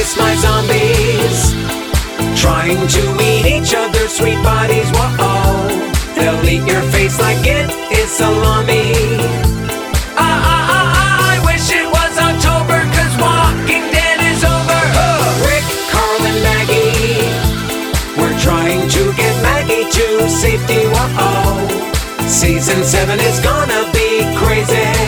face my zombies, trying to eat each other's sweet bodies. Whoa, they'll eat your face like it is salami. I wish it was October, 'cause Walking Dead is over. Rick, Carl, and Maggie, we're trying to get Maggie to safety. Whoa, season 7 is gonna be crazy.